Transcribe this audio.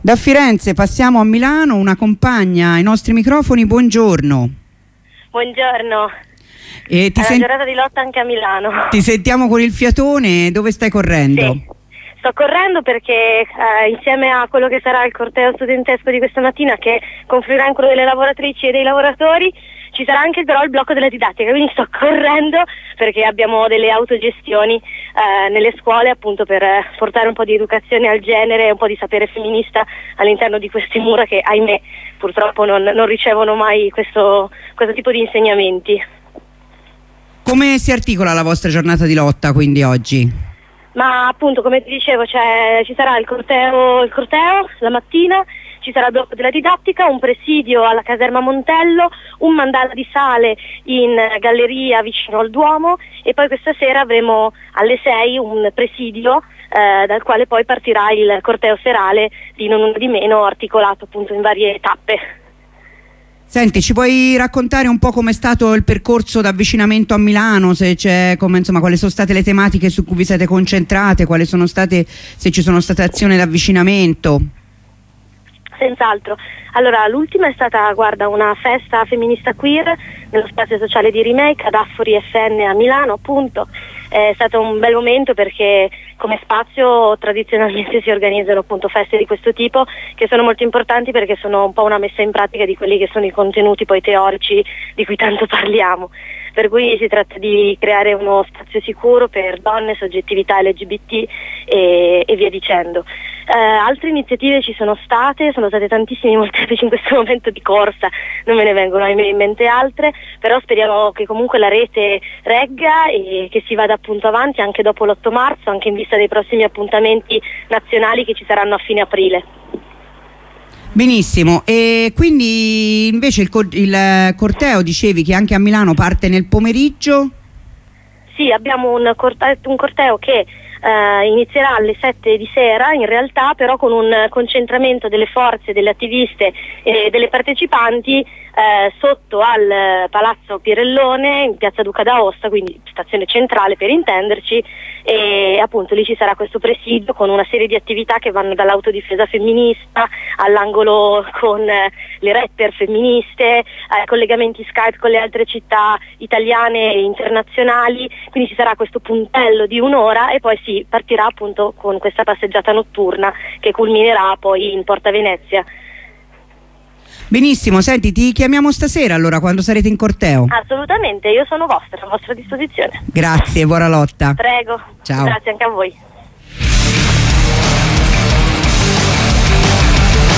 Da Firenze passiamo a Milano, una compagna ai nostri microfoni, buongiorno. Buongiorno. È una giornata di lotta anche a Milano. Ti sentiamo con il fiatone, dove stai correndo? Sì, sto correndo perché insieme a quello che sarà il corteo studentesco di questa mattina, che confluirà in quello delle lavoratrici e dei lavoratori, ci sarà anche però il blocco della didattica, quindi sto correndo perché abbiamo delle autogestioni nelle scuole, appunto per portare un po' di educazione al genere, un po' di sapere femminista all'interno di queste mura che, ahimè, purtroppo non ricevono mai questo tipo di insegnamenti. Come si articola la vostra giornata di lotta quindi oggi? Ma appunto, come ti dicevo, ci sarà il corteo la mattina, ci sarà il blocco della didattica, un presidio alla caserma Montello, un mandala di sale in galleria vicino al Duomo e poi questa sera avremo alle 6 un presidio dal quale poi partirà il corteo serale di non una di meno, articolato appunto in varie tappe. Senti, ci puoi raccontare un po' com'è stato il percorso d'avvicinamento a Milano, se c'è, quali sono state le tematiche su cui vi siete concentrate, se ci sono state azioni d'avvicinamento? Senz'altro. Allora, l'ultima è stata, una festa femminista queer nello spazio sociale di Remake ad Affori FN a Milano, appunto. È stato un bel momento perché come spazio tradizionalmente si organizzano appunto feste di questo tipo, che sono molto importanti perché sono un po' una messa in pratica di quelli che sono i contenuti poi teorici di cui tanto parliamo. Per cui si tratta di creare uno spazio sicuro per donne, soggettività LGBT e via dicendo. Altre iniziative ci sono state tantissime, molteplici in questo momento di corsa, non me ne vengono in mente altre, però speriamo che comunque la rete regga e che si vada appunto avanti anche dopo l'8 marzo, anche in vista dei prossimi appuntamenti nazionali che ci saranno a fine aprile. Benissimo, e quindi invece il corteo, dicevi che anche a Milano parte nel pomeriggio? Sì, abbiamo un corteo che inizierà alle 7 di sera, in realtà però con un concentramento delle forze, delle attiviste e delle partecipanti sotto al Palazzo Pirellone in piazza Duca d'Aosta, quindi stazione centrale per intenderci, e appunto lì ci sarà questo presidio con una serie di attività che vanno dall'autodifesa femminista all'angolo con le rapper femministe, collegamenti Skype con le altre città italiane e internazionali, quindi ci sarà questo puntello di un'ora e poi si partirà appunto con questa passeggiata notturna che culminerà poi in Porta Venezia. Benissimo, senti, ti chiamiamo stasera allora quando sarete in corteo. Assolutamente, io sono a vostra disposizione. Grazie, buona lotta. Prego. Ciao. Grazie anche a voi.